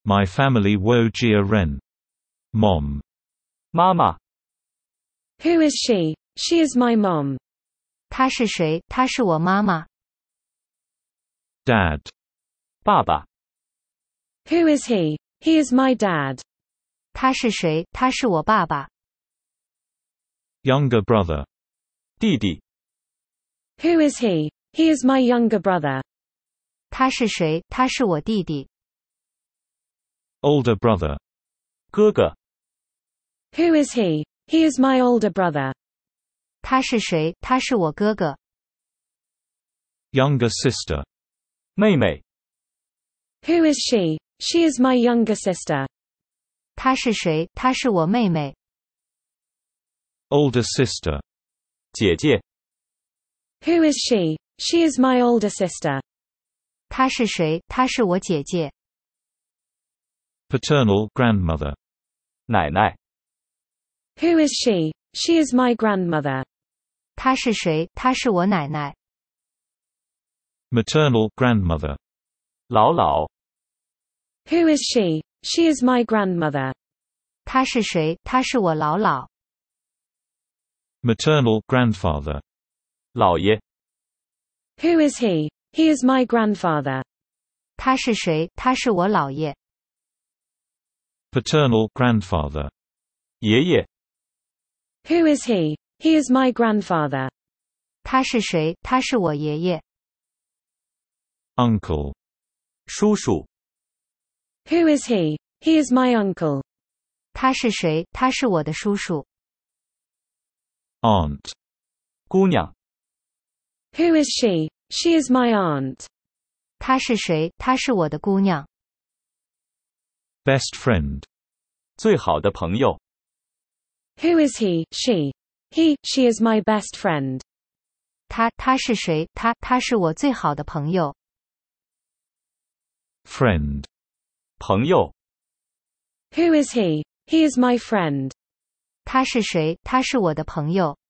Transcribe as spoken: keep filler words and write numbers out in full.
My family wo jia ren. Mom. 妈妈。 Who is she? She is my mom. 她是谁？她是我妈妈。 Dad. 爸爸。 Who is he? He is my dad. 他是谁？他是我爸爸。 Younger brother. 弟弟。 Who is he? He is my younger brother. 他是谁？他是我弟弟。 Older brother. 哥哥。 Who is he? He is my older brother. 他是谁？他是我哥哥。 Younger sister. 妹妹。 Who is she? She is my younger sister. 她是谁？她是我妹妹。 Older sister. 姐姐。 Who is she? She is my older sister. 她是谁？她是我姐姐。 Paternal grandmother. 奶奶。 Who is she? She is my grandmother. 她是谁？她是我奶奶。 Maternal grandmother. 姥姥。 Who is she? She is my grandmother. 她是谁？她是我姥姥。 Maternal grandfather. 姥爷。 Who is he? He is my grandfather. 他是谁？他是我姥爷。 Paternal grandfather. 爷爷。 Who is he? He is my grandfather. 他是谁？他是我爷爷。 Uncle. 叔叔。 Who is he? He is my uncle. 他是谁？他是我的叔叔。 Aunt. 姑娘。 Who is she? She is my aunt. 他是谁？他是我的姑娘。 Best friend. 最好的朋友。 Who is he? She. He, she is my best friend. 他，他是谁？他，他是我最好的朋友。 Friend. 朋友。 Who is he? He is my friend. 他是谁？他是我的朋友。